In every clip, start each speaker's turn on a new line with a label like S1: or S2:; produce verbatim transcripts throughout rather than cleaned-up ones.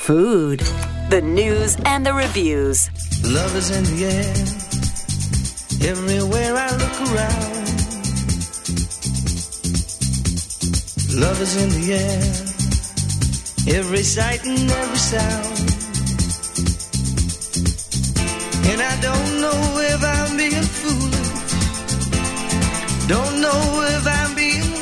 S1: food, the news and the reviews.
S2: Love is in the air, everywhere I look around. Love is in the air, every sight and every sound. And I don't know if I'm being foolish, don't know if I'm being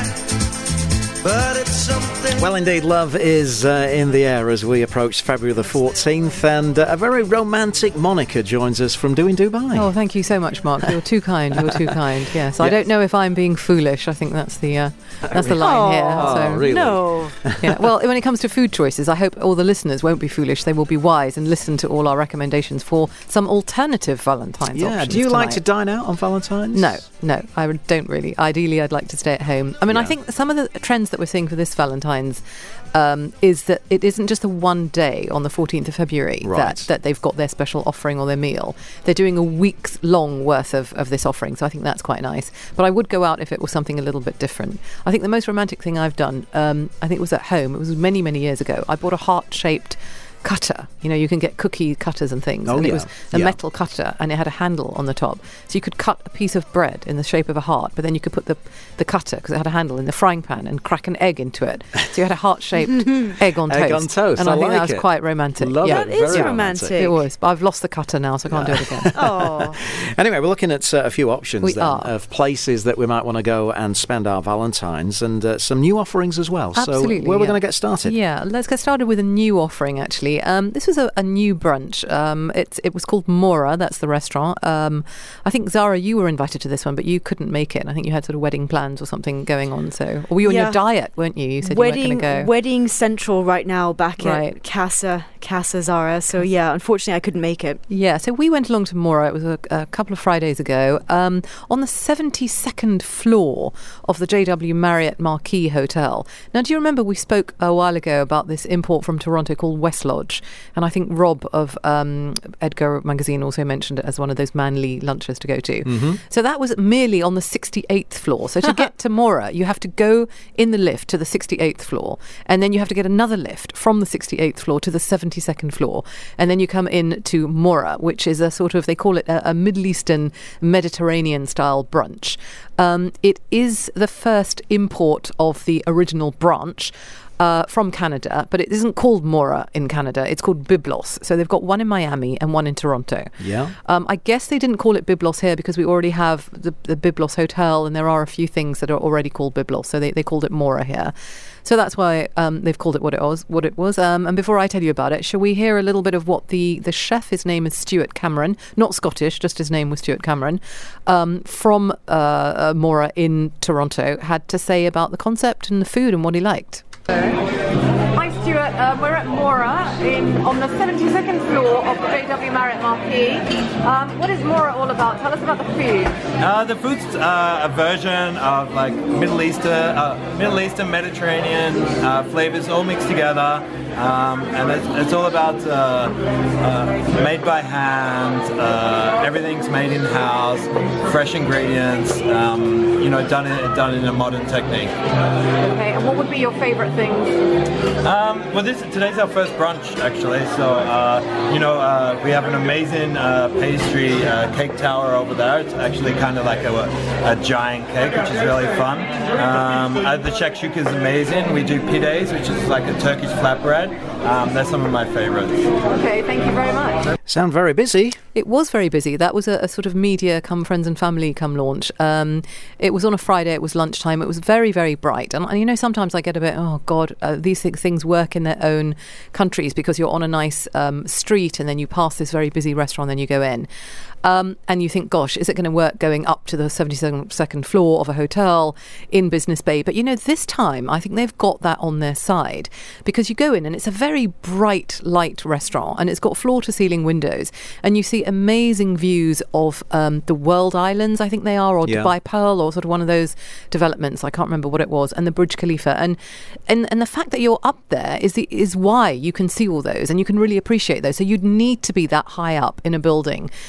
S2: wise, but it's something.
S3: Well, indeed, love is uh, in the air as we approach February the fourteenth, and uh, a very romantic Monica joins us from Doing Dubai.
S4: Oh, thank you so much, Mark. You're too kind. You're too kind. Yes, I don't know if I'm being foolish. I think that's the uh, that's the line
S3: oh,
S4: here.
S3: Oh,
S4: so.
S3: really?
S1: No.
S4: Yeah. Well, when it comes to food choices, I hope all the listeners won't be foolish. They will be wise and listen to all our recommendations for some alternative Valentine's
S3: Yeah.
S4: options
S3: Do you
S4: tonight.
S3: like to dine out on Valentine's?
S4: No, no, I don't really. Ideally, I'd like to stay at home. I mean,
S3: Yeah.
S4: I think some of the trends that we're seeing for this Valentine's um, is that it isn't just the one day on the fourteenth of February
S3: Right.
S4: that, that they've got their special offering or their meal. They're doing a week's long worth of, of this offering, so I think that's quite nice. But I would go out if it was something a little bit different. I think the most romantic thing I've done, um, I think it was at home. It was many, many years ago. I bought a heart-shaped cutter. You know, you can get cookie cutters and things.
S3: Oh,
S4: and
S3: yeah.
S4: it was a
S3: Yeah.
S4: metal cutter, and it had a handle on the top. So you could cut a piece of bread in the shape of a heart, but then you could put the, the cutter, because it had a handle, in the frying pan and crack an egg into it. So you had a heart-shaped egg on
S3: Egg
S4: toast.
S3: on toast.
S4: And I,
S3: I
S4: think
S3: like
S4: that was
S3: it.
S4: quite romantic.
S3: Love
S4: yeah.
S3: it.
S1: That is
S3: Very
S1: romantic.
S4: It was. But I've lost the cutter now, so I can't do it again.
S1: Oh.
S3: Anyway, we're looking at uh, a few options
S4: We
S3: then,
S4: are.
S3: of places that we might want to go and spend our Valentine's, and uh, some new offerings as well.
S4: Absolutely,
S3: so where we're
S4: yeah.
S3: going to get started?
S4: Yeah, let's get started with a new offering, actually. Um, this was a, a new brunch. Um, it's, it was called Mora, that's the restaurant. Um, I think, Zara, you were invited to this one, but you couldn't make it. And I think you had sort of wedding plans or something going on. So, or were you on
S1: Yeah.
S4: your diet, weren't you? You said
S1: Wedding,
S4: you weren't going to go.
S1: Wedding Central right now, back
S4: Right.
S1: at Casa, Casa Zara. So yeah, unfortunately I couldn't make it.
S4: Yeah, so we went along to Mora. It was a, a couple of Fridays ago, um, on the seventy-second floor of the J W Marriott Marquis Hotel. Now, do you remember we spoke a while ago about this import from Toronto called West Lodge? And I think Rob of um, Edgar Magazine also mentioned it as one of those manly lunches to go to.
S3: Mm-hmm.
S4: So that was merely on the sixty-eighth floor. So to get to Mora, you have to go in the lift to the sixty-eighth floor, and then you have to get another lift from the sixty-eighth floor to the seventy-second floor, and then you come in to Mora, which is a sort of, they call it a, a Middle Eastern Mediterranean style brunch. Um, it is the first import of the original branch Uh, from Canada, but it isn't called Mora in Canada. It's called Byblos. So they've got one in Miami and one in Toronto.
S3: Yeah.
S4: Um, I guess they didn't call it Byblos here because we already have the, the Byblos Hotel, and there are a few things that are already called Byblos. So they, they called it Mora here. So that's why um, they've called it what it was. What it was. Um, and before I tell you about it, shall we hear a little bit of what the, the chef, his name is Stuart Cameron, not Scottish, just his name was Stuart Cameron, um, from uh, uh, Mora in Toronto, had to say about the concept and the food and what he liked.
S5: Hi Stuart, um, we're at Mora in, on the seventy-second floor of the J W Marriott Marquis. Um, what is Mora all about? Tell us about the food.
S6: Uh, the food's uh, a version of like Middle Eastern, uh, Middle Eastern Mediterranean uh, flavors all mixed together, um, and it's, it's all about uh, uh, made by hand. Uh, everything's made in house, fresh ingredients. Um, you know, done in done in a modern technique.
S5: Okay, and what would be your favourite things?
S6: Um, well, this today's our first brunch actually. So uh, you know, uh, we have an amazing uh, pastry uh, cake tower over there. It's actually kind of like a, a giant cake, which is really fun. Um, uh, the shakshuka is amazing. We do pides, which is like a Turkish flatbread. Um, they're some of my favorites.
S5: Okay, thank you very much.
S3: Sound very busy.
S4: It was very busy. That was a, a sort of media come friends and family come launch. Um, it was on a Friday. It was lunchtime. It was very, very bright. And, and you know, sometimes I get a bit, oh God, uh, these things, things work in their own countries because you're on a nice um, street and then you pass this very busy restaurant, then you go in. Um, and you think, gosh, is it going to work going up to the seventy-second floor of a hotel in Business Bay? But, you know, this time I think they've got that on their side because you go in and it's a very bright light restaurant and it's got floor-to-ceiling windows and you see amazing views of um, the World Islands, I think they are, or
S3: Yeah.
S4: Dubai Pearl, or sort of one of those developments. I can't remember what it was, and the Burj Khalifa. And and, and the fact that you're up there is the, is why you can see all those and you can really appreciate those. So you'd need to be that high up in a building to get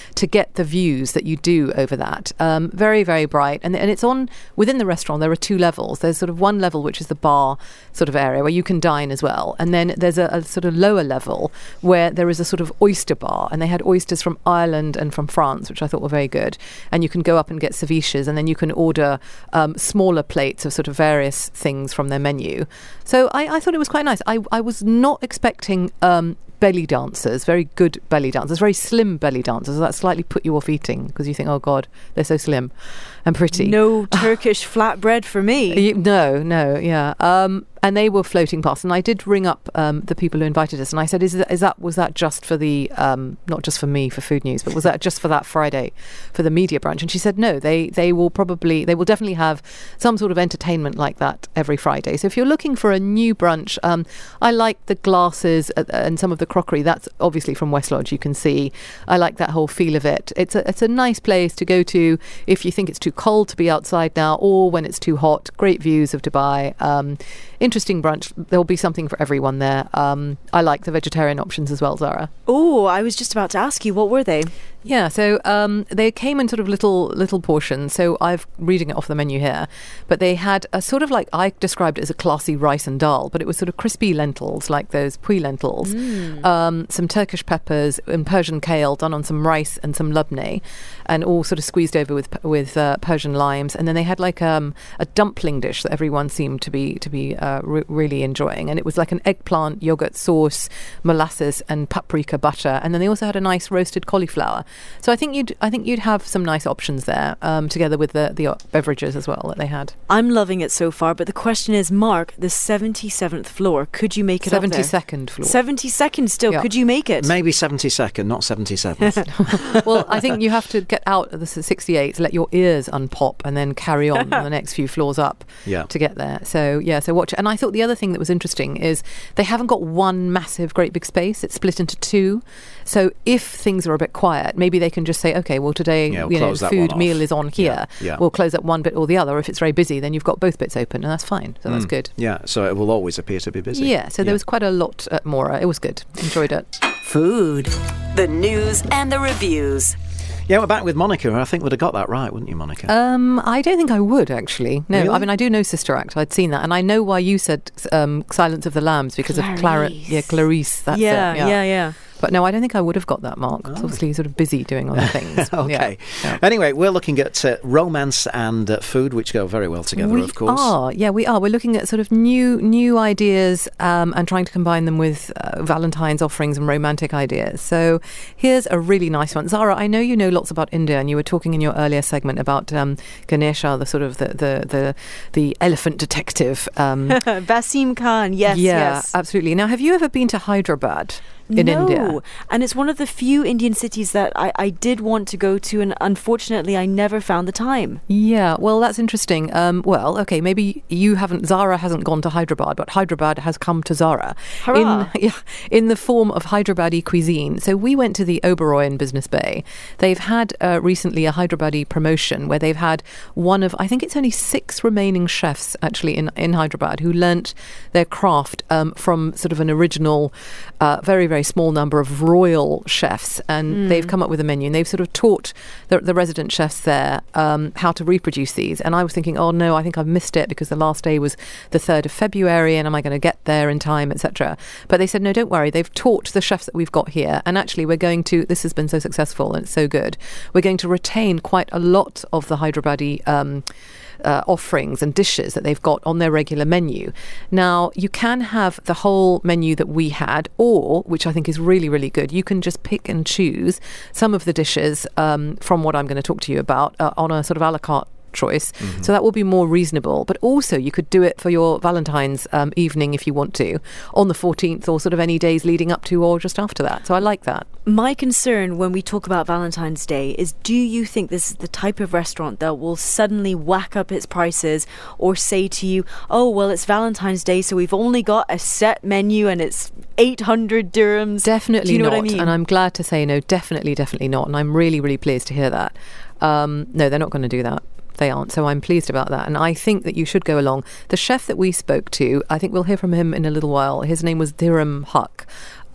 S4: get the views that you do over that. Um, very, very bright. And, and it's on, within the restaurant, there are two levels. There's sort of one level, which is the bar sort of area where you can dine as well. And then there's a, a sort of lower level where there is a sort of oyster bar. And they had oysters from Ireland and from France, which I thought were very good. And you can go up and get ceviches, and then you can order um, smaller plates of sort of various things from their menu. So I, I thought it was quite nice. I, I was not expecting um, belly dancers, very good belly dancers, very slim belly dancers. So that slightly put you off eating because you think, oh God, they're so slim and pretty.
S1: No Turkish flatbread for me.
S4: You, no, no, yeah. Um, and they were floating past, and I did ring up um, the people who invited us, and I said, "Is that, is that was that just for the um, not just for me for Food News, but was that just for that Friday for the media brunch?" And she said, "No, they they will probably they will definitely have some sort of entertainment like that every Friday. So if you're looking for a new brunch, um, I like the glasses and some of the crockery. That's obviously from West Lodge. You can see I like that whole feel of it. It's a it's a nice place to go to if you think it's too cold to be outside now, or when it's too hot. Great views of Dubai." Um, Interesting brunch. There'll be something for everyone there. Um, I like the vegetarian options as well, Zara.
S1: Oh, I was just about to ask you, what were they?
S4: Yeah, so um, they came in sort of little little portions. So I'm reading it off the menu here, but they had a sort of like, I described it as a classy rice and dal, but it was sort of crispy lentils, like those pui lentils, mm. um, some Turkish peppers and Persian kale done on some rice and some labneh, and all sort of squeezed over with with uh, Persian limes. And then they had like um, a dumpling dish that everyone seemed to be to be uh, re- really enjoying, and it was like an eggplant yogurt sauce, molasses, and paprika butter. And then they also had a nice roasted cauliflower. So I think you'd I think you'd have some nice options there, um, together with the the beverages as well that they had.
S1: I'm loving it so far, but the question is, Mark, the seventy-seventh floor, could you make it up there?
S4: seventy-second floor.
S1: seventy-second still,
S4: yeah.
S1: Could you make it?
S3: Maybe seventy-second, not seventy-seventh.
S4: Well, I think you have to get out of the sixty-eight, let your ears unpop, and then carry on the next few floors up
S3: yeah.
S4: to get there. So yeah, so watch it. And I thought the other thing that was interesting is they haven't got one massive, great big space. It's split into two. So if things are a bit quiet, maybe they can just say, okay, well today,
S3: yeah, we'll
S4: you know,
S3: the
S4: food meal is on here.
S3: Yeah, yeah.
S4: We'll close up one bit or the other. If it's very busy, then you've got both bits open, and that's fine. So mm. that's good.
S3: Yeah, so it will always appear to be busy.
S4: Yeah, so
S3: yeah.
S4: there was quite a lot at Mora. It was good. Enjoyed it.
S7: Food, the news and the reviews.
S3: Yeah, we're back with Monica. I think would have got that right, wouldn't you, Monica?
S4: Um, I don't think I would, actually. No,
S3: really?
S4: I mean, I do know Sister Act. I'd seen that. And I know why you said um, Silence of the Lambs, because
S1: Clarice.
S4: of Clara. Yeah, Clarice. That's
S1: yeah,
S4: it. Yeah,
S1: yeah, yeah.
S4: But no, I don't think I would have got that, Mark. I was obviously sort of busy doing other things.
S3: Okay.
S4: Yeah. Yeah.
S3: Anyway, we're looking at uh, romance and uh, food, which go very well together,
S4: we
S3: of course.
S4: Are. Yeah, we are. We're looking at sort of new new ideas um, and trying to combine them with uh, Valentine's offerings and romantic ideas. So here's a really nice one. Zara, I know you know lots about India, and you were talking in your earlier segment about um, Ganesha, the sort of the the the, the elephant detective. Um,
S1: Basim Khan, yes,
S4: yeah,
S1: yes.
S4: absolutely. Now, have you ever been to Hyderabad? In
S1: no.
S4: India.
S1: And it's one of the few Indian cities that I, I did want to go to, and unfortunately I never found the time.
S4: Yeah, well, that's interesting. Um, well, okay, maybe you haven't, Zara hasn't gone to Hyderabad, but Hyderabad has come to Zara.
S1: Hurrah.
S4: In, yeah, in the form of Hyderabadi cuisine. So we went to the Oberoi in Business Bay. They've had uh, recently a Hyderabadi promotion where they've had one of, I think it's only six remaining chefs actually in, in Hyderabad who learnt their craft um, from sort of an original, uh, very, very very small number of royal chefs, and mm. they've come up with a menu, and they've sort of taught the, the resident chefs there um, how to reproduce these. And I was thinking, oh no, I think I've missed it because the last day was the third of February, and am I going to get there in time, et cetera. But they said, no, don't worry. They've taught the chefs that we've got here, and actually we're going to, this has been so successful and it's so good, we're going to retain quite a lot of the Hyderabadi um Uh, offerings and dishes that they've got on their regular menu. Now, you can have the whole menu that we had, or, which I think is really, really good, you can just pick and choose some of the dishes um, from what I'm going to talk to you about uh, on a sort of a la carte choice. Mm-hmm. So that will be more reasonable. But also you could do it for your Valentine's um, evening if you want to, on the fourteenth, or sort of any days leading up to or just after that. So I like that.
S1: My concern when we talk about Valentine's Day is, do you think this is the type of restaurant that will suddenly whack up its prices or say to you, oh, well, it's Valentine's Day, so we've only got a set menu and it's eight hundred dirhams?
S4: Definitely
S1: do you know
S4: not.
S1: What I mean?
S4: And I'm glad to say no, definitely, definitely not. And I'm really, really pleased to hear that. Um, no, they're not going to do that. They aren't. So I'm pleased about that. And I think that you should go along. The chef that we spoke to, I think we'll hear from him in a little while. His name was Dhiram Huq.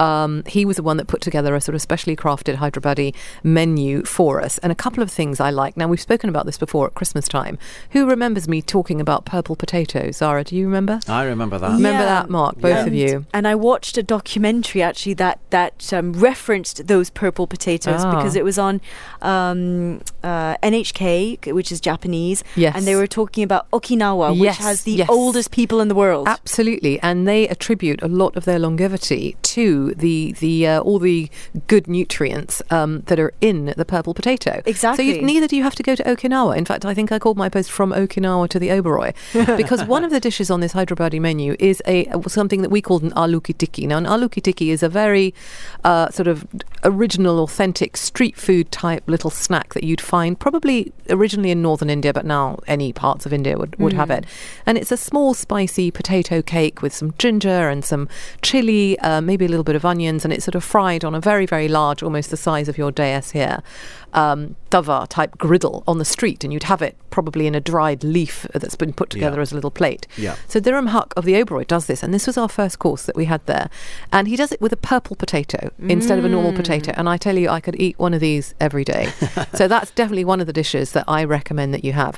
S4: Um, he was the one that put together a sort of specially crafted Hyderabadi menu for us. And a couple of things I like. Now, we've spoken about this before at Christmas time. Who remembers me talking about purple potatoes? Zara, do you remember?
S3: I remember that.
S4: Remember
S1: Yeah.
S4: that, Mark? Both
S3: Yeah.
S4: of you.
S1: And I watched a documentary actually that that um, referenced those purple potatoes
S4: Ah.
S1: because it was on um, uh, N H K, which is Japanese.
S4: Yes.
S1: And they were talking about Okinawa,
S4: Yes,
S1: which has the
S4: yes.
S1: oldest people in the world.
S4: Absolutely, and they attribute a lot of their longevity to the the uh, all the good nutrients um, that are in the purple potato.
S1: Exactly.
S4: So you, neither do you have to go to Okinawa. In fact, I think I called my post "From Okinawa to the Oberoi" because one of the dishes on this Hyderabadi menu is a something that we called an aloo ki tikki. Now, an aloo ki tikki is a very uh, sort of original, authentic street food type little snack that you'd find probably originally in northern India, but now any parts of India would, would have it. And it's a small spicy potato cake with some ginger and some chili, uh, maybe a little bit of onions, and it's sort of fried on a very, very large, almost the size of your dais here, um, tawa type griddle on the street, and you'd have it probably in a dried leaf that's been put together
S3: Yeah.
S4: as a little plate.
S3: Yeah.
S4: So Dhiram Huq of the Oberoi does this, and this was our first course that we had there, and he does it with a purple potato instead of a normal potato, and I tell you, I could eat one of these every day. So that's definitely one of the dishes that I recommend that you have.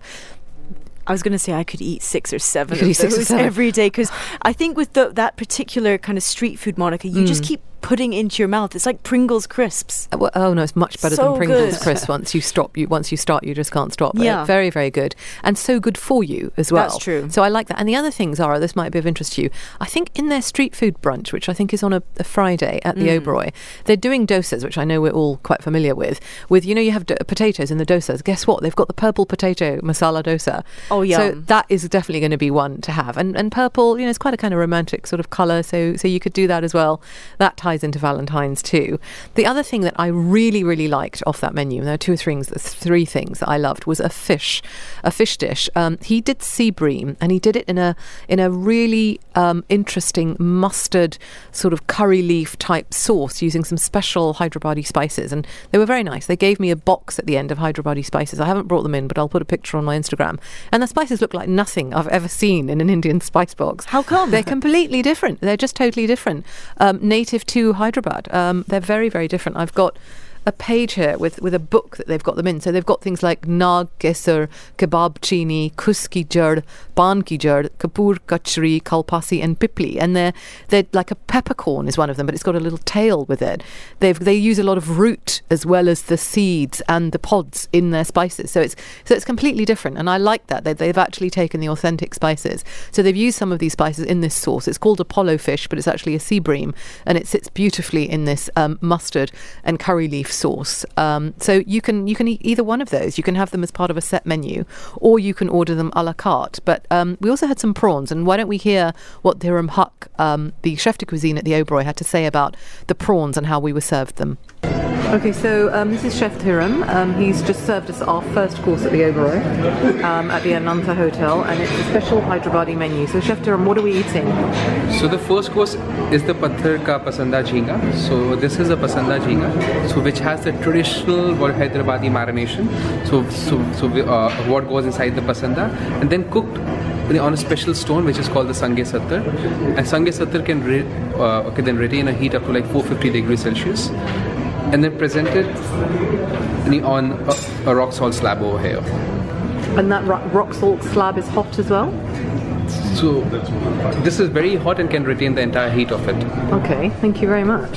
S1: I was going to say I could eat six or seven
S4: You could
S1: of
S4: eat six or
S1: those
S4: seven.
S1: every day because I think with the, that particular kind of street food, Monica, you just
S4: Mm.
S1: keep putting into your mouth. It's like Pringles crisps.
S4: Uh, well, oh no, it's much better
S1: So
S4: than Pringles
S1: good.
S4: crisps. Once you stop, you once you start, you just can't stop. Uh,
S1: Yeah.
S4: very, very good, and so good for you as well.
S1: That's true.
S4: So I like that. And the other thing, Zara, this might be of interest to you. I think in their street food brunch, which I think is on a, a Friday at the
S1: Mm.
S4: Oberoi, they're doing dosas, which I know we're all quite familiar with. With you know, you have do- potatoes in the dosas. Guess what? They've got the purple potato masala dosa.
S1: Oh,
S4: So
S1: yum.
S4: that is definitely going to be one to have. And and purple, you know, it's quite a kind of romantic sort of colour. So so you could do that as well. That ties into Valentine's too. The other thing that I really, really liked off that menu, and there are two or three things, three things that I loved, was a fish, a fish dish. Um, he did sea bream, and he did it in a in a really um, interesting mustard sort of curry leaf type sauce using some special Hyderabadi spices, and they were very nice. They gave me a box at the end of Hyderabadi spices. I haven't brought them in, but I'll put a picture on my Instagram. And the spices look like nothing I've ever seen in an Indian spice box.
S1: How come?
S4: They're completely different. They're just totally different. Um, native to Hyderabad. Um, they're very, very different. I've got a page here with, with a book that they've got them in. So they've got things like Nag Kesar, Kebab Chini, Kuski Jad, Pan Ki Jad, Kapoor Kachri, Kalpasi and Pipli. And they're, they're like a peppercorn is one of them, but it's got a little tail with it. They've, they use a lot of root as well as the seeds and the pods in their spices. So it's so it's completely different. And I like that. They, they've actually taken the authentic spices. So they've used some of these spices in this sauce. It's called Apollo fish, but it's actually a sea bream. And it sits beautifully in this um, mustard and curry leaf sauce. Um, so you can you can eat either one of those. You can have them as part of a set menu, or you can order them a la carte. But um, we also had some prawns, and why don't we hear what Dhiram Huq, um, the chef de cuisine at the Oberoi, had to say about the prawns and how we were served them. Okay, so um, this is Chef Dhiram. Um, he's just served us our first course at the Oberoi um, at the Ananta Hotel, and it's a special Hyderabadi menu. So Chef Dhiram, what are we eating?
S8: So the first course is the Patthar Ka Pasanda Jhinga. So this is a Pasanda Jhinga, so which has the traditional Hyderabadi marination. So so so we, uh, what goes inside the Pasanda, and then cooked on a special stone which is called the Sange Sattar. And Sange Sattar can re- uh, okay, then retain a heat up to like four hundred fifty degrees Celsius, and then presented on a, a rock salt slab over here.
S4: And that ro- rock salt slab is hot as well?
S8: So this is very hot and can retain the entire heat of it.
S4: Okay, thank you very much.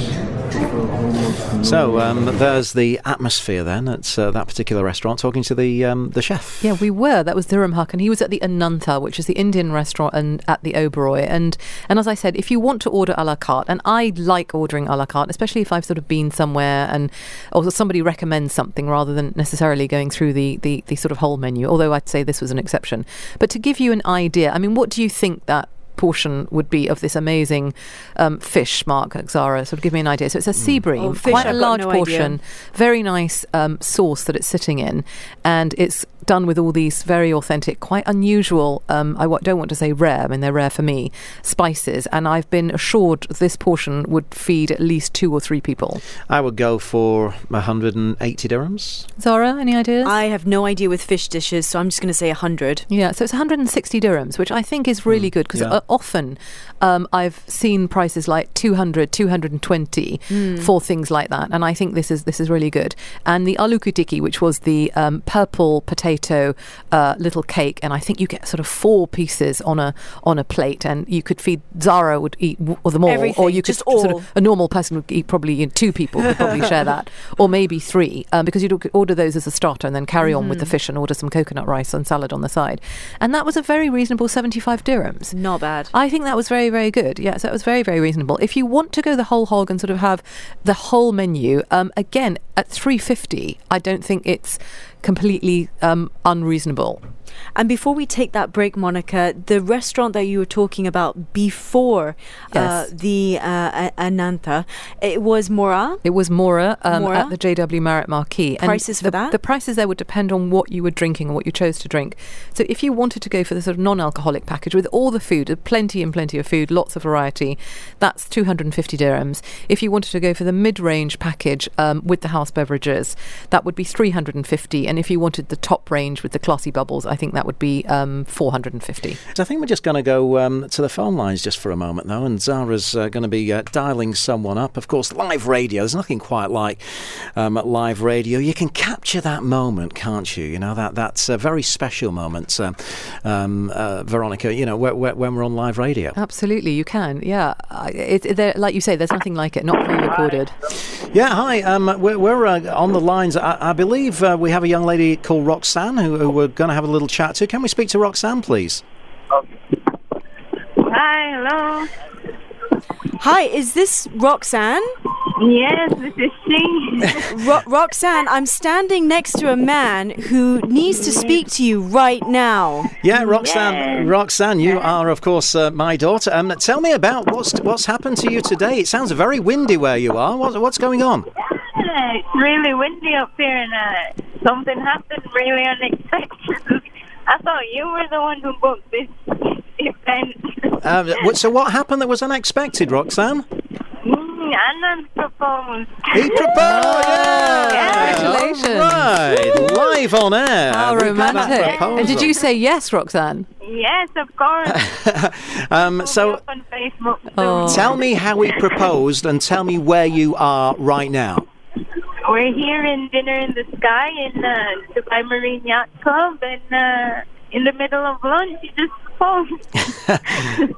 S3: So um, there's the atmosphere then at uh, that particular restaurant, talking to the um, the chef.
S4: Yeah, we were. That was Dhiram Huq, and he was at the Ananta, which is the Indian restaurant, and at the Oberoi. And and as I said, if you want to order a la carte, and I like ordering a la carte, especially if I've sort of been somewhere and or somebody recommends something rather than necessarily going through the, the, the sort of whole menu, although I'd say this was an exception. But to give you an idea, I mean, what do you think that portion would be of this amazing um, fish, Mark, Zara? Sort of give me an idea. So it's a sea bream,
S1: Oh, fish,
S4: quite a
S1: I've got
S4: large
S1: no
S4: portion,
S1: idea.
S4: very nice um, sauce that it's sitting in, and it's done with all these very authentic, quite unusual, um, I w- don't want to say rare, I mean they're rare for me, spices, and I've been assured this portion would feed at least two or three people.
S3: I would go for one hundred eighty dirhams.
S4: Zara, any ideas?
S1: I have no idea with fish dishes, so I'm just going to say one hundred.
S4: Yeah, so it's one hundred sixty dirhams, which I think is really
S3: Mm,
S4: good, because
S3: yeah.
S4: often um, I've seen prices like two hundred, two hundred twenty mm. for things like that, and I think this is this is really good. And the aloo kutiki, which was the um, purple potato uh, little cake, and I think you get sort of four pieces on a on a plate, and you could feed Zara would eat w- or them all,
S1: Everything,
S4: or you could
S1: just all.
S4: sort of a normal person would eat probably you know, two people could probably share that, or maybe three, um, because you'd order those as a starter and then carry mm-hmm. on with the fish and order some coconut rice and salad on the side, and that was a very reasonable seventy-five dirhams.
S1: Not bad.
S4: I think that was very, very good. Yeah, so it was very, very reasonable. If you want to go the whole hog and sort of have the whole menu, um, again, at three fifty, I don't think it's completely um, unreasonable.
S1: And before we take that break, Monica, the restaurant that you were talking about before
S4: yes.
S1: uh, the uh, Ananta, it was Mora?
S4: It was Mora, um,
S1: Mora?
S4: at the J W Marriott Marquis.
S1: Prices
S4: and
S1: for
S4: the,
S1: that?
S4: The prices there would depend on what you were drinking and what you chose to drink. So if you wanted to go for the sort of non-alcoholic package with all the food, plenty and plenty of food, lots of variety, that's two hundred fifty dirhams. If you wanted to go for the mid-range package um, with the house beverages, that would be three hundred fifty. And if you wanted the top range with the classy bubbles, I think that would be um, four hundred fifty.
S3: I think we're just going to go um, to the phone lines just for a moment, though, and Zara's uh, going to be uh, dialing someone up. Of course, live radio, there's nothing quite like um, live radio. You can capture that moment, can't you? You know, that that's a very special moment, uh, um, uh, Veronica, you know, wh- wh- when we're on live radio.
S4: Absolutely, you can, yeah. It, it, like you say, there's nothing like it, not pre-recorded.
S3: Yeah, hi, um, we're, we're uh, on the lines. I, I believe uh, we have a young lady called Roxanne who, who we're going to have a little chat to. Can we speak to Roxanne, please?
S9: Hi, hello.
S1: Hi, is this Roxanne?
S9: Yes, this is she.
S1: Ro- Roxanne, I'm standing next to a man who needs to speak to you right now.
S3: Yeah, Roxanne,
S9: Yes.
S3: Roxanne, you are, of course, uh, my daughter. Um, tell me about what's what's happened to you today. It sounds very windy where you are. What, what's going on?
S9: Yeah, it's really windy up here, and uh, something happened really unexpected. I thought you were the one who booked this event.
S3: Um, what- so what happened that was unexpected, Roxanne?
S9: Mm, Anand proposed.
S3: He proposed! Yeah!
S4: Congratulations.
S3: All right, live on air.
S4: How
S3: We've got that
S4: romantic.
S3: proposal.
S4: And did you say yes, Roxanne?
S9: Yes, of course.
S3: um, so
S9: Up on Facebook.
S4: Oh.
S3: tell me how he proposed and tell me where you are right now.
S9: We're here in Dinner in the Sky in uh, Dubai Marine Yacht Club, and uh, in the middle of lunch, he just proposed.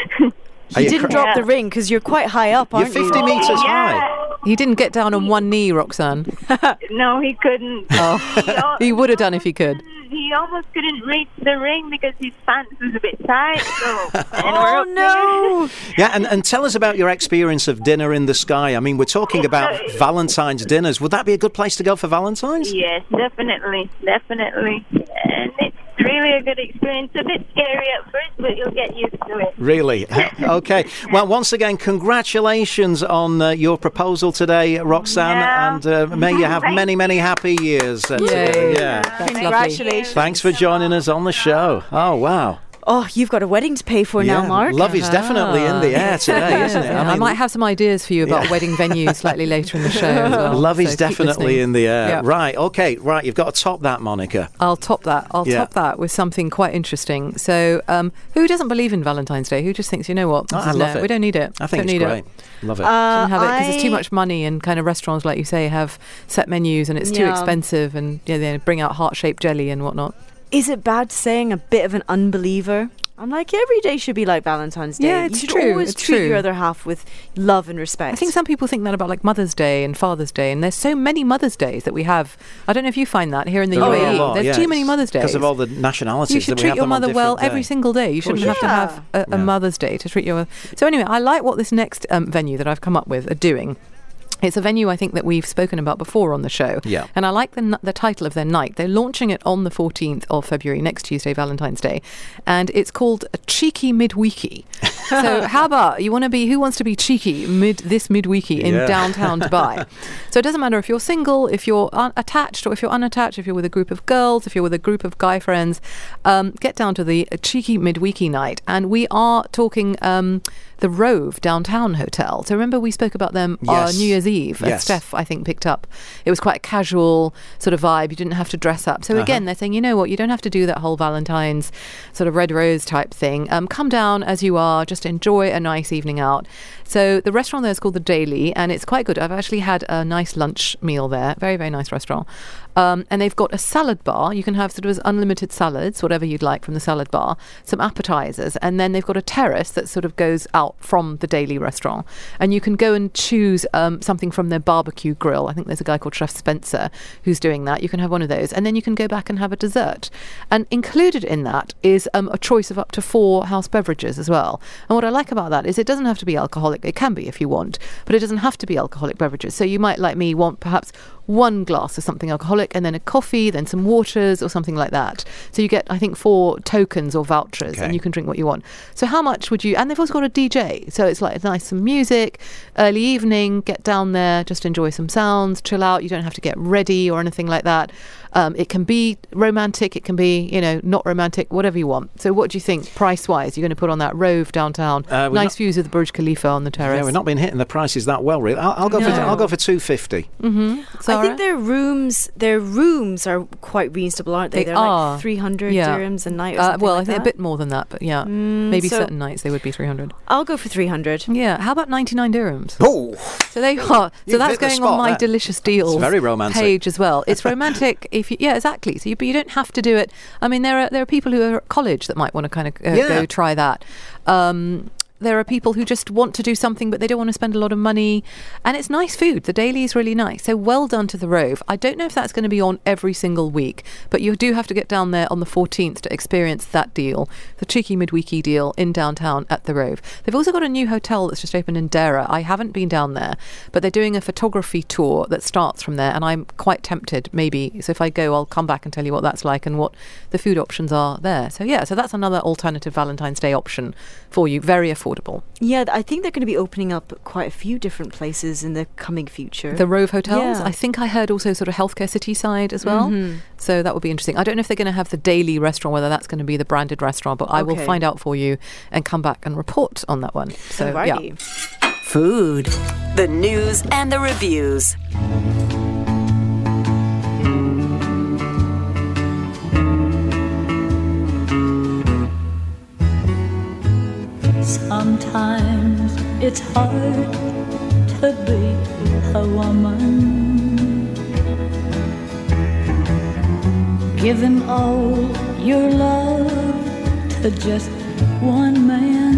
S3: Are
S1: You
S3: you
S1: didn't
S3: cr-
S1: drop
S9: Yeah.
S1: the ring because you're quite high up,
S3: You're
S1: aren't you?
S3: fifty metres high.
S9: Yeah.
S4: He didn't get down on one knee, Roxanne.
S9: No, he couldn't.
S4: Oh.
S9: He al-
S4: He would have done if he could.
S9: He almost couldn't reach the ring because his pants was a bit tight. So, and we're
S1: Oh,
S9: up there.
S1: no.
S3: Yeah, and, and tell us about your experience of Dinner in the Sky. I mean, we're talking about Valentine's dinners. Would that be a good place to go for Valentine's?
S9: Yes, definitely, definitely. And it's really a good experience. A bit scary at first, but you'll get used to it.
S3: Really? Okay. Well, once again, congratulations on uh, your proposal today, Roxanne,
S9: Yeah.
S3: and uh, may you have many, many happy years. Uh, together.
S4: Yay.
S3: Yeah.
S4: That's lovely.
S1: Congratulations.
S3: Thanks for joining us on the show. Oh, wow.
S1: Oh, you've got a wedding to pay for
S3: Yeah,
S1: now, Mark.
S3: love is definitely in the air today, isn't it?
S4: I, might have some ideas for you about
S3: Yeah.
S4: wedding venues slightly later in the show as well.
S3: Love
S4: so
S3: is
S4: keep
S3: definitely
S4: listening.
S3: in the air.
S4: Yeah.
S3: Right, okay, right, you've got to top that, Monica.
S4: I'll top that. I'll
S3: Yeah.
S4: top that with something quite interesting. So, um, who doesn't believe in Valentine's Day? Who just thinks, you know what?
S3: Oh,
S4: this
S3: I
S4: is
S3: love
S4: no,
S3: it.
S4: We don't need it.
S3: I think
S4: don't
S3: it's
S4: need
S3: great.
S4: It.
S3: Love it.
S1: Uh,
S4: Shouldn't have it because it's too
S1: I-
S4: much money, and kind of restaurants, like you say, have set menus and it's too
S1: Yeah.
S4: expensive, and yeah, they bring out heart-shaped jelly and whatnot.
S1: Is it bad saying a bit of an unbeliever? I'm like, every day should be like Valentine's Day.
S4: Yeah, it's
S1: you should
S4: true,
S1: always
S4: it's
S1: treat
S4: true.
S1: your other half with love and respect.
S4: I think some people think that about like Mother's Day and Father's Day, and there's so many Mother's Days that we have. I don't know if you find that here in the
S3: There
S4: U
S3: are
S4: A E.
S3: a lot,
S4: There's
S3: yeah.
S4: too many Mother's Days.
S3: Because of all the nationalities
S4: You should
S3: that we
S4: treat
S3: have
S4: your
S3: them on
S4: mother well
S3: different
S4: every
S3: day.
S4: single day. You shouldn't
S3: course
S4: have to
S1: you
S4: have a, a
S3: Yeah.
S4: Mother's Day to treat your. So anyway, I like what this next um, venue that I've come up with are doing. It's a venue I think that we've spoken about before on the show.
S3: Yeah.
S4: And I like the n- the title of their night. They're launching it on the fourteenth of February, next Tuesday, Valentine's Day. And it's called a Cheeky Midweeky. So how about, you want to be, who wants to be cheeky mid this midweeky in
S3: Yeah.
S4: downtown Dubai? So it doesn't matter if you're single, if you're un- attached, or if you're unattached, if you're with a group of girls, if you're with a group of guy friends, um, get down to the Cheeky Midweeky night. And we are talking um, the Rove Downtown Hotel. So remember we spoke about them on
S3: Yes.
S4: New Year's Eve.
S3: Yes.
S4: Steph, I think, picked up. It was quite a casual sort of vibe. You didn't have to dress up. So
S3: Uh-huh.
S4: again, they're saying, you know what, you don't have to do that whole Valentine's sort of red rose type thing. Um, come down as you are, just enjoy a nice evening out. So the restaurant there is called The Daily, and it's quite good. I've actually had a nice lunch meal there. Very, very nice restaurant. Um, and they've got a salad bar. You can have sort of unlimited salads, whatever you'd like from the salad bar, some appetizers, and then they've got a terrace that sort of goes out from the Daily restaurant. And you can go and choose um, something from their barbecue grill. I think there's a guy called Chef Spencer who's doing that. You can have one of those. And then you can go back and have a dessert. And included in that is um, a choice of up to four house beverages as well. And what I like about that is it doesn't have to be alcoholic. It can be if you want, but it doesn't have to be alcoholic beverages. So you might, like me, want perhaps one glass of something alcoholic and then a coffee, then some waters or something like that. So you get, I think, four tokens or vouchers
S3: Okay.
S4: and you can drink what you want. So how much would you, and they've also got a D J. So it's like nice some music, early evening, get down there, just enjoy some sounds, chill out. You don't have to get ready or anything like that. Um, it can be romantic, it can be, you know, not romantic, whatever you want. So what do you think, price-wise, you're going to put on that Rove downtown?
S3: Uh, we're
S4: nice
S3: not-
S4: views of the Burj Khalifa on the terrace.
S3: Yeah, we've not been hitting the prices that well, really. I'll, I'll go for
S4: No.
S3: I'll go for two fifty.
S4: Mm-hmm.
S1: I think their rooms, their rooms are quite reasonable, aren't they?
S4: They
S1: They're
S4: are.
S1: like three hundred
S4: Yeah.
S1: dirhams a night. Or
S4: Uh,
S1: something
S4: well,
S1: like
S4: I think
S1: that.
S4: a bit more than that, but yeah,
S1: Mm,
S4: maybe
S1: so
S4: certain nights they would be three hundred.
S1: I'll go for three hundred.
S4: Yeah, how about ninety-nine dirhams?
S3: Oh,
S4: So they are. So
S3: You've
S4: that's
S3: hit the
S4: going
S3: spot
S4: on my
S3: there.
S4: delicious deals.
S3: It's very romantic.
S4: Page as well. It's romantic if you, yeah, exactly. So you, but you don't have to do it. I mean, there are there are people who are at college that might want to kind of uh,
S3: Yeah.
S4: go try that. Um, there are people who just want to do something but they don't want to spend a lot of money, and it's nice food. The Daily is really nice, so well done to the Rove. I don't know if that's going to be on every single week, but you do have to get down there on the fourteenth to experience that deal, the cheeky midweeky deal in downtown at the Rove. They've also got a new hotel that's just opened in Dera. I haven't been down there, but they're doing a photography tour that starts from there, and I'm quite tempted maybe, so if I go I'll come back and tell you what that's like and what the food options are there. So yeah, so that's another alternative Valentine's Day option for you, very affordable.
S1: Yeah, I think they're going to be opening up quite a few different places in the coming future.
S4: The Rove hotels.
S1: Yeah.
S4: I think I heard also sort of healthcare city side as well.
S1: Mhm.
S4: So that would be interesting. I don't know if they're going to have the Daily restaurant, whether that's going to be the branded restaurant, but I will
S1: Okay.
S4: find out for you and come back and report on that one. So yeah.
S1: Alrighty.
S7: Food. The news and the reviews.
S10: Sometimes it's hard to be a woman. Giving all your love to just one man.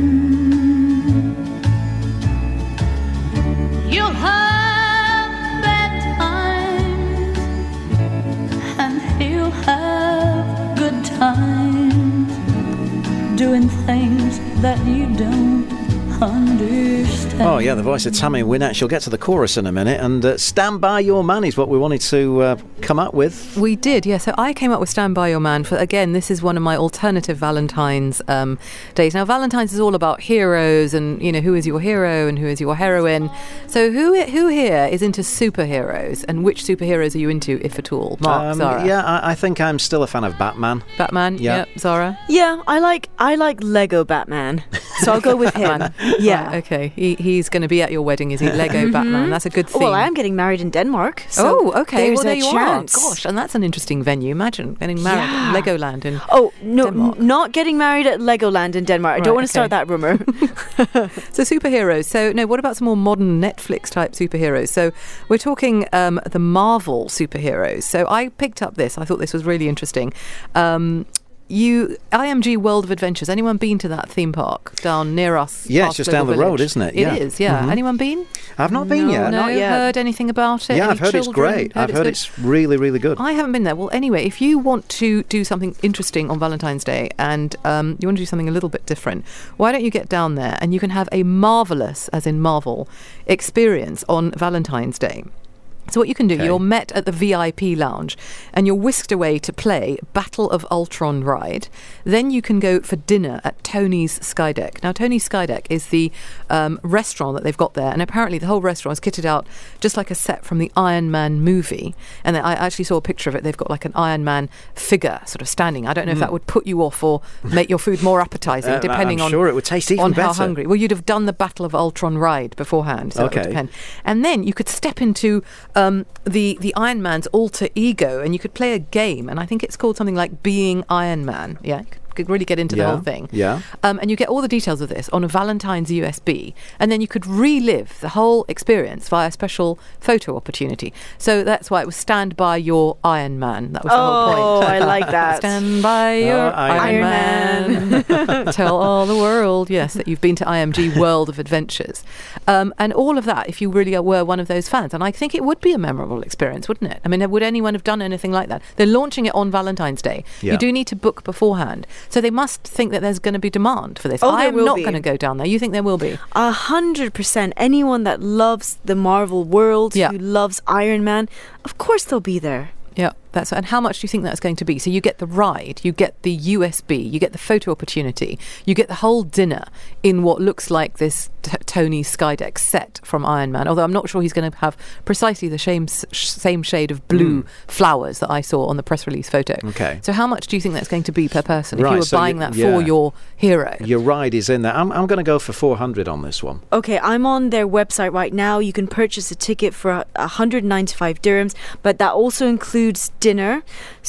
S10: You'll have bad times, and he'll have good times, doing things that you don't understand.
S3: Oh, yeah, the voice of Tammy Wynette. She'll get to the chorus in a minute. And uh, Stand By Your Man is what we wanted to uh, come up with.
S4: We did, yeah. So I came up with Stand By Your Man. For again, this is one of my alternative Valentine's um, days. Now, Valentine's is all about heroes and, you know, who is your hero and who is your heroine. So who who here is into superheroes, and which superheroes are you into, if at all? Mark,
S3: Um,
S4: Zara?
S3: Yeah, I, I think I'm still a fan of Batman.
S4: Batman?
S3: Yeah.
S4: Yep. Zara?
S1: Yeah, I like I like Lego Batman, so I'll go with him. Yeah.
S4: Right, okay. He, he's going to be at your wedding, is he? Lego Batman. That's a good theme.
S1: Well, I am getting married in Denmark. So
S4: oh, okay.
S1: There's
S4: Well, there
S1: a
S4: you
S1: chance.
S4: are. Gosh, and that's an interesting venue. Imagine getting married
S1: Yeah.
S4: at Legoland in
S1: Oh no,
S4: Denmark.
S1: n- not getting married at Legoland in Denmark. I
S4: Right,
S1: don't want to start
S4: okay.
S1: that rumor.
S4: So superheroes. So no, what about some more modern Netflix type superheroes? So we're talking um, the Marvel superheroes. So I picked up this. I thought this was really interesting. Um, you I M G World of Adventures. Anyone been to that theme park down near us?
S3: Yeah, it's
S4: past
S3: just
S4: Global
S3: down the road,
S4: Village?
S3: isn't it?
S4: It
S3: Yeah.
S4: is, yeah.
S3: Mhm.
S4: Anyone been?
S3: I've not been
S1: No,
S3: yet.
S4: No,
S1: not yet.
S4: heard anything about it?
S3: Yeah,
S4: Any
S3: I've heard it's
S4: children?
S3: great. I've
S4: it's
S3: heard
S4: good?
S3: it's really, really good.
S4: I haven't been there. Well, anyway, if you want to do something interesting on Valentine's Day and um, you want to do something a little bit different, why don't you get down there and you can have a marvellous, as in Marvel, experience on Valentine's Day. So what you can do,
S3: Okay.
S4: you're met at the V I P lounge and you're whisked away to play Battle of Ultron ride. Then you can go for dinner at Tony's Skydeck. Now, Tony's Skydeck is the um, restaurant that they've got there, and apparently the whole restaurant is kitted out just like a set from the Iron Man movie. And I actually saw a picture of it. They've got like an Iron Man figure sort of standing. I don't know if that would put you off or make your food more appetizing,
S3: Uh,
S4: depending
S3: I'm
S4: on
S3: sure it would taste even
S4: on how
S3: better.
S4: hungry. Well, you'd have done the Battle of Ultron ride beforehand, so it
S3: Okay.
S4: would depend. And then you could step into um, the the Iron Man's alter ego, and you could play a game. And I think it's called something like Being Iron Man. Yeah, you could, could really get into the
S3: Yeah,
S4: whole thing.
S3: yeah.
S4: Um, and you get all the details of this on a Valentine's U S B, and then you could relive the whole experience via a special photo opportunity. So that's why it was Stand By Your Iron Man. That was the whole
S1: Oh,
S4: point.
S1: I like that.
S4: Stand by your
S3: Oh, Iron
S4: Iron,
S1: Man.
S4: Man. Tell all the world, yes, that you've been to I M G World of Adventures. Um, and all of that, if you really were one of those fans. And I think it would be a memorable experience, wouldn't it? I mean, would anyone have done anything like that? They're launching it on Valentine's Day.
S3: Yeah.
S4: You do need to book beforehand. So they must think that there's going to be demand for this.
S1: Oh,
S4: I
S1: there
S4: am
S1: will
S4: not
S1: be.
S4: going to go down there. You think there will be?
S1: A hundred percent. Anyone that loves the Marvel world,
S4: Yeah.
S1: who loves Iron Man, of course they'll be there.
S4: Yeah, that's and how much do you think that's going to be? So you get the ride, you get the U S B, you get the photo opportunity, you get the whole dinner in what looks like this t- Tony Skydeck set from Iron Man. Although I'm not sure he's going to have precisely the same sh- same shade of blue flowers that I saw on the press release photo.
S3: Okay.
S4: So how much do you think that's going to be per person if
S3: Right,
S4: you were
S3: so
S4: buying
S3: you-
S4: that
S3: yeah.
S4: for your hero?
S3: Your ride is in there. I'm, I'm going to go for four hundred on this one.
S1: Okay, I'm on their website right now. You can purchase a ticket for one hundred ninety-five dirhams, but that also includes dinner.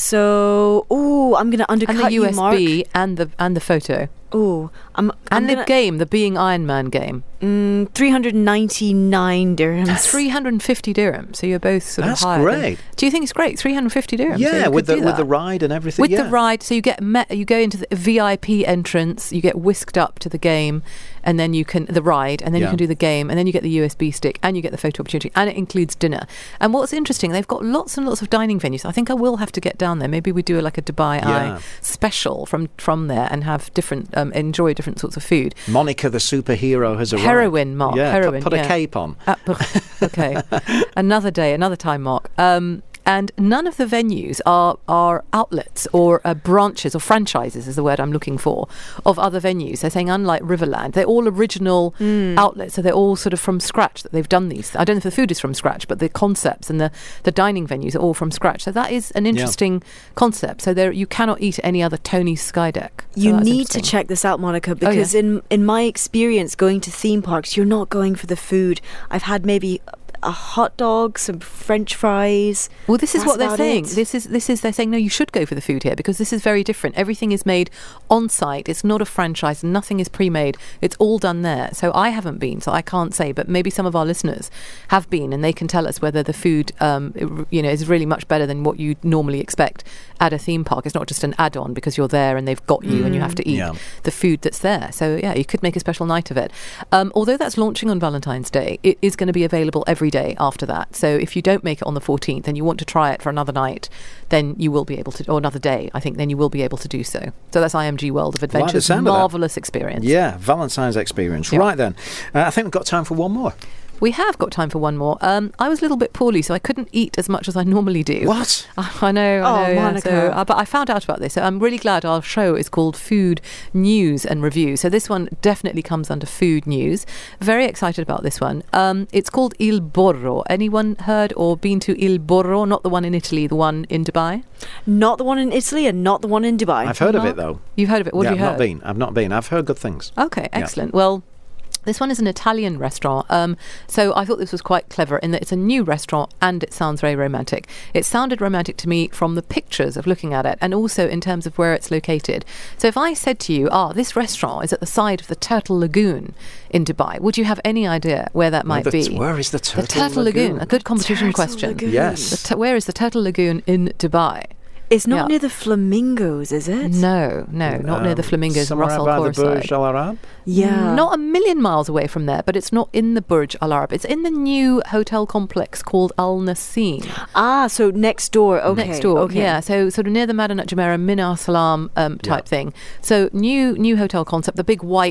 S1: So, ooh, I'm going to undercut
S4: And the
S1: you,
S4: U S B
S1: Mark.
S4: and the and the photo.
S1: Ooh, I'm, I'm
S4: And the
S1: gonna,
S4: game, the Being Iron Man game.
S1: mm, three hundred ninety-nine dirhams.
S4: three hundred fifty dirhams. So you're both sort
S3: That's
S4: of higher. than-
S3: great.
S4: Do you think it's great? three hundred fifty dirhams. So
S3: Yeah,
S4: you
S3: with
S4: could
S3: the
S4: do
S3: with the
S4: that.
S3: ride and everything.
S4: With
S3: yeah.
S4: the ride, so you get met, you go into the V I P entrance, you get whisked up to the game, and then you can the ride, and then
S3: Yeah.
S4: you can do the game, and then you get the U S B stick, and you get the photo opportunity, and it includes dinner. And what's interesting, they've got lots and lots of dining venues. I think I will have to get down there. Maybe we do like a Dubai
S3: Yeah.
S4: Eye special from from there and have different, um, enjoy different sorts of food.
S3: Monica the superhero has arrived.
S4: Heroine, Mark.
S3: Yeah,
S4: heroine.
S3: put, put
S4: yeah.
S3: a cape on.
S4: Uh, okay, another day, another time, Mark. Um, and none of the venues are are outlets or uh, branches or franchises, is the word I'm looking for, of other venues. They're saying unlike Riverland, they're all original outlets, so they're all sort of from scratch that they've done these. I don't know if the food is from scratch, but the concepts and the, the dining venues are all from scratch. So that is an interesting concept. So there, you cannot eat at any other Tony Skydeck. So
S1: You
S4: that's
S1: need to
S4: interesting.
S1: check this out, Monica,
S4: yeah.
S1: because in in my experience going to theme parks, you're not going for the food. I've had maybe a hot dog, some French fries.
S4: Well, this is
S1: That's
S4: what they're
S1: about
S4: saying.
S1: it.
S4: This is this is they're saying no, you should go for the food here because this is very different. Everything is made on site. It's not a franchise. Nothing is pre-made. It's all done there. So I haven't been, so I can't say. But maybe some of our listeners have been, and they can tell us whether the food, um, it, you know, is really much better than what you normally expect at a theme park. It's not just an add-on because you're there and they've got you and you have to eat
S3: Yeah.
S4: the food that's there. So yeah, you could make a special night of it. Um, although that's launching on Valentine's Day, it is going to be available every day after that. So if you don't make it on the fourteenth and you want to try it for another night, then you will be able to, or another day, I think, then you will be able to do so. So that's I M G World of
S3: the
S4: Adventures.
S3: sound of that.
S4: Marvellous experience.
S3: Yeah, Valentine's experience.
S4: Yeah.
S3: Right then, uh, I think we've got time for one more.
S4: We have got time for one more. Um, I was a little bit poorly, so I couldn't eat as much as I normally do.
S3: What?
S4: I know, I
S1: Oh,
S4: know. Yeah.
S1: Monica.
S4: So, uh, but I found out about this. So I'm really glad our show is called Food News and Review. So this one definitely comes under food news. Very excited about this one. Um, it's called Il Borro. Anyone heard or been to Il Borro? Not the one in Italy, the one in Dubai?
S1: Not the one in Italy and not the one in Dubai.
S3: I've heard of
S4: No?
S3: it though.
S4: You've heard of it? What
S3: yeah,
S4: have you
S3: I've
S4: heard?
S3: not been. I've not been. I've heard good things.
S4: Okay, excellent. Well, this one is an Italian restaurant. Um, so I thought this was quite clever in that it's a new restaurant and it sounds very romantic. It sounded romantic to me from the pictures of looking at it and also in terms of where it's located. So if I said to you, ah, this restaurant is at the side of the Turtle Lagoon in Dubai, would you have any idea where that might
S3: the,
S4: be?
S3: Where is the Turtle,
S4: the Turtle Lagoon? A good competition
S1: Turtle
S4: question.
S1: Lagoon.
S3: Yes.
S4: The t- where is the Turtle Lagoon in Dubai?
S1: It's not
S4: Yeah.
S1: near the flamingos, is it?
S4: No, no, not near the
S3: Um,
S4: flamingos and
S3: somewhere
S4: Russell
S3: by the
S4: Khor
S3: Burj
S4: side.
S3: Al Arab.
S1: Yeah.
S4: Not a million miles away from there, but it's not in the Burj Al Arab. It's in the new hotel complex called Al Nassim.
S1: Ah, so next door. Okay.
S4: Next door,
S1: Okay.
S4: yeah. So sort of near the Madinat Jumeirah, Minar Salam um, type thing. So new new hotel concept. The big white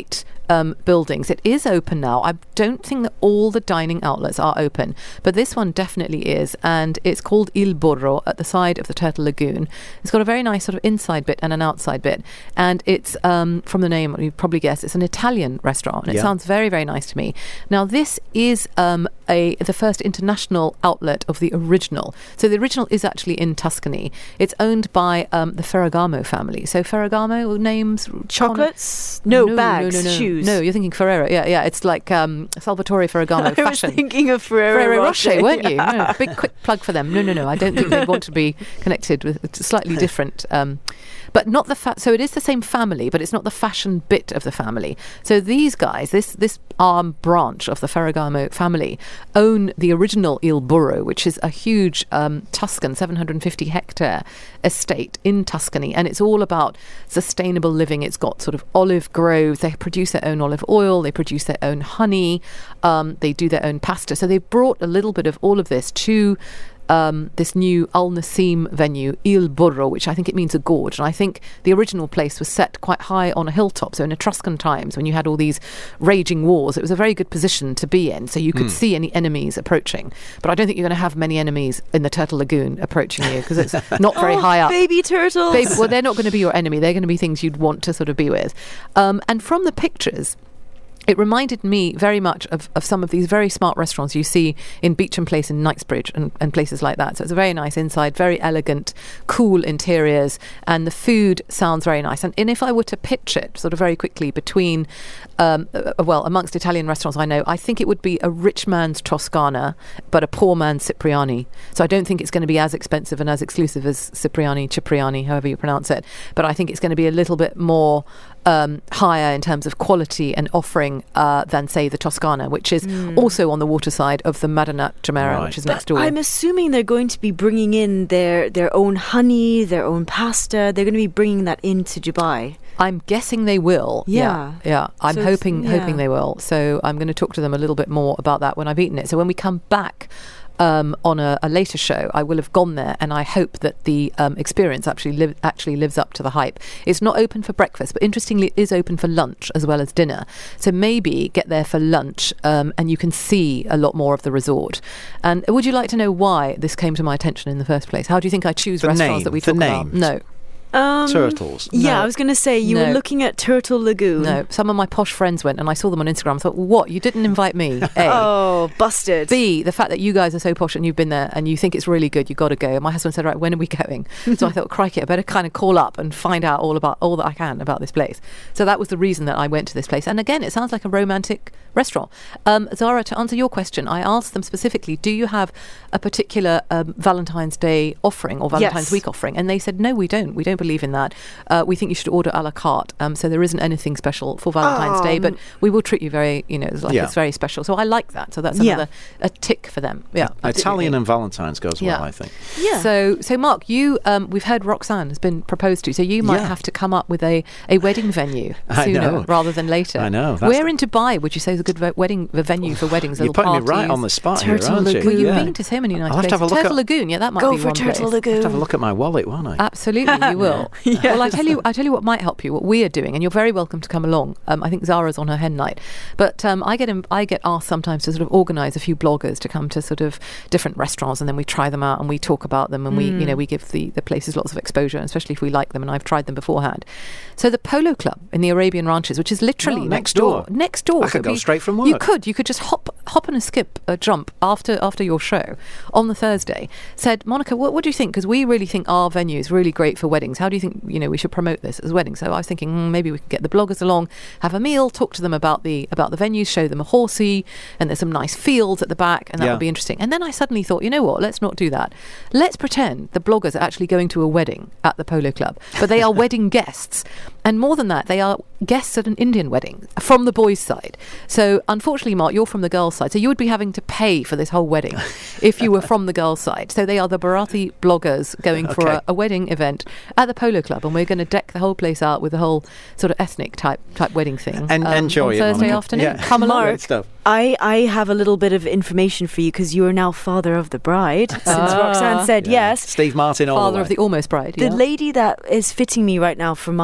S4: um, buildings. It is open now. I don't think that all the dining outlets are open, but this one definitely is, and it's called Il Burro at the side of the Turtle Lagoon. It's got a very nice sort of inside bit and an outside bit, and it's um, from the name, you probably guessed, it's an Italian restaurant, and it
S3: Yeah.
S4: sounds very, very nice to me. Now, this is um, a the first international outlet of the original. So the original is actually in Tuscany. It's owned by um, the Ferragamo family. So Ferragamo names
S1: Chocolates? No, bags,
S4: no, no, no.
S1: shoes.
S4: No, you're thinking Ferrero. Yeah, yeah. It's like um, Salvatore Ferragamo
S1: I was
S4: fashion.
S1: thinking of Ferrero,
S4: Ferrero Rocher, weren't you?
S1: yeah.
S4: No, big quick plug for them. No, no, no. I don't think they want to be connected with it's slightly different. Um, but not the fa- so it is the same family, but it's not the fashion bit of the family. So these guys, this this arm branch of the Ferragamo family, own the original Il Burro, which is a huge um, Tuscan seven hundred fifty hectare estate in Tuscany, and it's all about sustainable living. It's got sort of olive groves. They produce their own olive oil. They produce their own honey. Um, they do their own pasta. So they've brought a little bit of all of this to Um, this new Al Nasim venue, Il Burro, which I think it means a gorge. And I think the original place was set quite high on a hilltop. So in Etruscan times, when you had all these raging wars, it was a very good position to be in. So you could
S3: Mm.
S4: see any enemies approaching. But I don't think you're going to have many enemies in the Turtle Lagoon approaching you because it's not very
S1: Oh,
S4: high up.
S1: baby turtles.
S4: Baby, well, they're not going to be your enemy. They're going to be things you'd want to sort of be with. Um, and from the pictures, it reminded me very much of, of some of these very smart restaurants you see in Beecham Place in Knightsbridge and, and places like that. So it's a very nice inside, very elegant, cool interiors, and the food sounds very nice. And, and if I were to pitch it sort of very quickly between, um, uh, well, amongst Italian restaurants I know, I think it would be a rich man's Toscana, but a poor man's Cipriani. So I don't think it's going to be as expensive and as exclusive as Cipriani, Cipriani, however you pronounce it. But I think it's going to be a little bit more Um, higher in terms of quality and offering uh, than, say, the Toscana, which is
S1: Mm.
S4: also on the waterside of the Madanat Jumeirah,
S3: Right.
S4: which is
S1: But
S4: next door.
S1: I'm assuming they're going to be bringing in their, their own honey, their own pasta. They're going to be bringing that into Dubai.
S4: I'm guessing they will.
S1: Yeah.
S4: Yeah. yeah. I'm
S1: So it's-
S4: hoping
S1: yeah.
S4: hoping they will. So I'm going to talk to them a little bit more about that when I've eaten it. So when we come back um, on a, a later show, I will have gone there, and I hope that the um, experience actually live, actually lives up to the hype. It's not open for breakfast, but interestingly, it is open for lunch as well as dinner. So maybe get there for lunch, um, and you can see a lot more of the resort. And would you like to know why this came to my attention in the first place? How do you think I choose
S3: The
S4: restaurants
S3: name,
S4: that we
S3: the
S4: talk about?
S3: names.
S4: No.
S1: Um,
S3: Turtles.
S1: Yeah,
S4: No.
S1: I was going to say, you
S4: No.
S1: were looking at Turtle Lagoon.
S4: No, some of my posh friends went, and I saw them on Instagram. I thought, what? You didn't invite me? A.
S1: Oh, busted.
S4: B, the fact that you guys are so posh and you've been there and you think it's really good, you've got to go. And my husband said, right, when are we going? So I thought, crikey, I better kind of call up and find out all about all that I can about this place. So that was the reason that I went to this place. And again, it sounds like a romantic restaurant. Um, Zara, to answer your question, I asked them specifically, do you have a particular um, Valentine's Day offering or Valentine's
S1: Yes.
S4: Week offering? And they said, no, we don't. We don't believe in that. Uh, we think you should order a la carte. Um, so there isn't anything special for Valentine's Day, but we will treat you very, you know, it's like
S3: Yeah.
S4: it's very special. So I like that. So that's
S1: Yeah.
S4: another a tick for them. Yeah,
S3: Italian
S4: absolutely.
S3: and Valentine's goes well,
S4: Yeah.
S3: I think.
S1: Yeah.
S4: So, so Mark, you um, we've heard Roxanne has been proposed to, so you might
S3: Yeah.
S4: have to come up with a, a wedding venue
S3: I
S4: sooner
S3: know.
S4: rather than later.
S3: I know, that's
S4: Where
S3: the-
S4: in Dubai would you say is a good ve- wedding the venue for weddings?
S3: You're
S4: little
S3: putting me right
S4: parties?
S3: on the spot here,
S1: Turtle
S3: aren't you?
S1: Lagoon.
S4: Well, you've
S3: Yeah.
S4: been to so many nice
S3: I'll have to
S4: places.
S3: have a look
S4: Turtle
S3: at-
S4: Lagoon, yeah, that might
S1: Go
S4: be
S1: for
S4: one
S1: Turtle
S4: place.
S3: I'll have to
S1: Lagoon.
S3: have a look at my wallet, won't I?
S4: Absolutely, you will. Well, I tell you, I tell you what might help you. What we are doing, and you're very welcome to come along. Um, I think Zara's on her hen night, but um, I get in, I get asked sometimes to sort of organise a few bloggers to come to sort of different restaurants, and then we try them out and we talk about them, and we, you know, we give the the places lots of exposure, especially if we like them. And I've tried them beforehand. So the Polo Club in the Arabian Ranches, which is literally
S3: Oh,
S4: next
S3: next
S4: door,
S3: door.
S4: next door.
S3: I could
S4: So
S3: go
S4: we-
S3: straight from
S4: You
S3: work.
S4: could, you could just hop, hop and a skip, a jump after after your show on the Thursday. Said, Monica, what, what do you think? Because we really think our venue is really great for weddings. How do you think, you know, we should promote this as weddings? So I was thinking mm, maybe we could get the bloggers along, have a meal, talk to them about the about the venues, show them a horsey, and there's some nice fields at the back, and that
S3: Yeah.
S4: would be interesting. And then I suddenly thought, you know what? Let's not do that. Let's pretend the bloggers are actually going to a wedding at the Polo Club, but they are wedding guests. And more than that, they are guests at an Indian wedding from the boys' side. So unfortunately, Mark, you're from the girls' side. So you would be having to pay for this whole wedding if you were from the girls' side. So they are the Bharati bloggers going for
S3: Okay.
S4: a, a wedding event at the Polo Club. And we're going to deck the whole place out with the whole sort of ethnic type type wedding thing.
S3: And
S4: um,
S3: enjoy
S4: on
S3: it,
S4: Thursday
S3: Monica.
S4: afternoon.
S3: Yeah.
S4: Come along.
S3: Great stuff.
S1: I, I have a little bit of information for you because you are now father of the bride. Since
S4: Ah.
S1: Roxanne said
S3: Yeah.
S1: yes.
S3: Steve Martin all
S4: Father
S3: the
S4: of
S3: way.
S4: the almost bride.
S1: The
S4: yeah.
S1: lady that is fitting me right now for my dress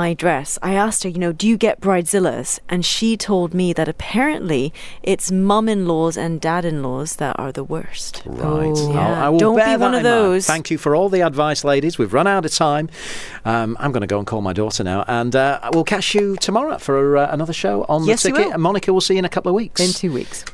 S1: dress, I asked her, you know, do you get bridezillas? And she told me that apparently it's mum-in-laws and dad-in-laws that are the worst.
S3: Right.
S1: Oh, yeah.
S3: I will
S1: Don't
S3: bear
S1: be one
S3: that
S1: of
S3: in mind.
S1: those.
S3: Thank you for all the advice, ladies. We've run out of time. Um, I'm going to go and call my daughter now, and uh, we'll catch you tomorrow for uh, another show on
S4: Yes,
S3: The
S4: you
S3: Ticket.
S4: will.
S3: And Monica will see you in a couple of weeks.
S4: In two weeks.